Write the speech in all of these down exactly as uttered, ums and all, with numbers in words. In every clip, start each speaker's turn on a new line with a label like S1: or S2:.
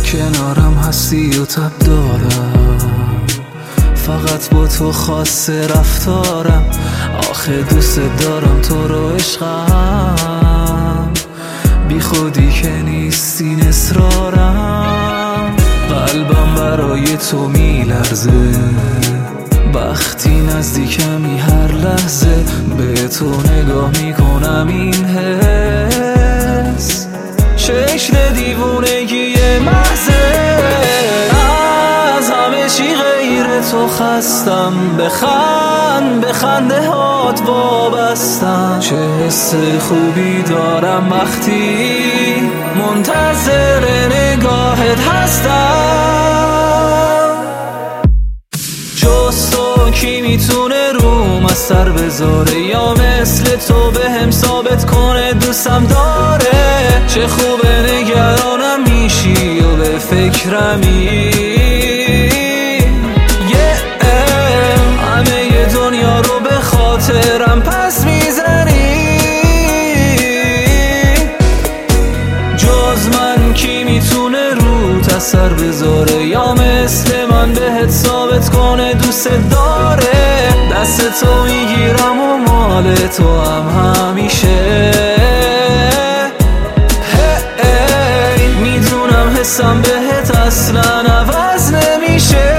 S1: کنارم هستی و تب دارم، فقط با تو خاصه رفتارم. آخه دوست دارم تو رو عشقم، بی خودی که نیستی اصرارم. قلبم برای تو میلرزه وقتی نزدیکمی، هر لحظه به تو نگاه میکنم. این حس شکل دیوونگی محضه، از همه چی غیر تو خستم. بخند به خنده هات وابستم، چه حس خوبی دارم وقتی منتظر نگاهت هستم. جز تو کی میتونه روم از سر بذاره، یا مثل تو به هم ثابت کنه دوستم داره. چه خوبه نگرانم میشی و به فکرمی، همه دنیا رو به خاطرم پس میزنی. جز من کی میتونه روت اثر بذاره، یا مثل من بهت ثابت کنه دوست داره. دست تو میگیرم و مال تو هم همیشه. میدونم حسم بهت اصلا عوض نمیشه.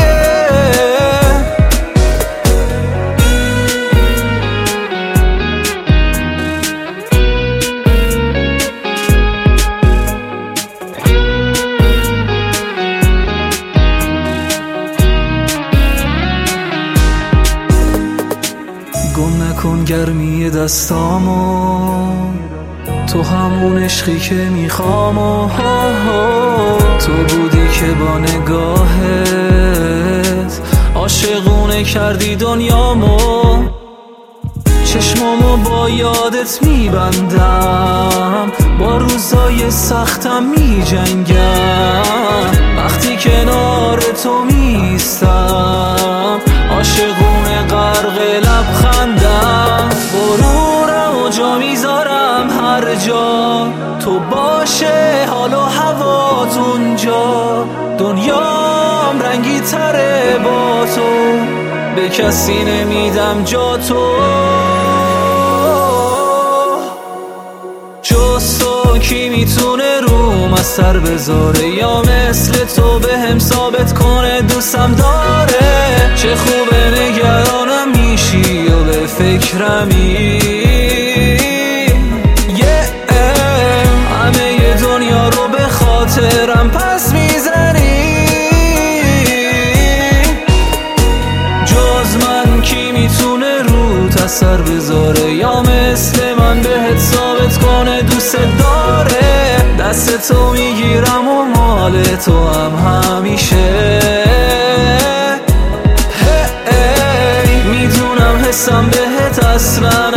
S1: گم نکن گرمی دستامو، تو همون عشقی که میخوام. و تو بودی که با نگاهت عاشقونه کردی دنیامو. چشمامو با یادت میبندم، با روزای سختم میجنگم. وقتی کنار تو میستم عاشقونه غرق لبخندم. غرورم و جا میذارم هر جا تو باشه، حال و هوات اونجا. دنیام رنگی تره با تو، به کسی نمیدم جا تو. جز تو کی میتونه روم از سر بذاره، یا مثل تو به هم ثابت کنه دوستم داره. چه خوبه نگرانم میشی و به فکرمی، همه دنیا رو به خاطرم پس میزنی. جز من کی میتونه روت اثر بذاره، یا مثل من بهت ثابت کنه دوست داره. دست تو میگیرم و مال تو هم همیشه. میدونم حسم بهت اصلا